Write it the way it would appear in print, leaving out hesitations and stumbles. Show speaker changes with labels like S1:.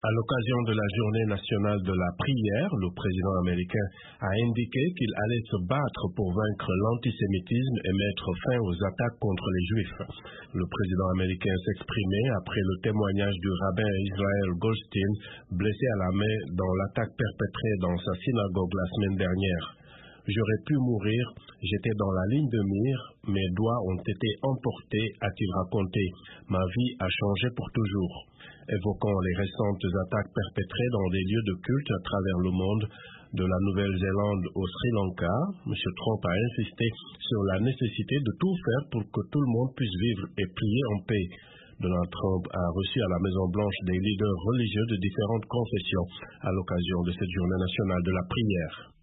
S1: À l'occasion de la journée nationale de la prière, le président américain a indiqué qu'il allait se battre pour vaincre l'antisémitisme et mettre fin aux attaques contre les Juifs. Le président américain s'exprimait après le témoignage du rabbin Israel Goldstein, blessé à la main dans l'attaque perpétrée dans sa synagogue la semaine dernière. J'aurais pu mourir, j'étais dans la ligne de mire, mes doigts ont été emportés, a-t-il raconté. Ma vie a changé pour toujours. Évoquant les récentes attaques perpétrées dans des lieux de culte à travers le monde, de la Nouvelle-Zélande au Sri Lanka, M. Trump a insisté sur la nécessité de tout faire pour que tout le monde puisse vivre et prier en paix. Donald Trump a reçu à la Maison-Blanche des leaders religieux de différentes confessions à l'occasion de cette journée nationale de la prière.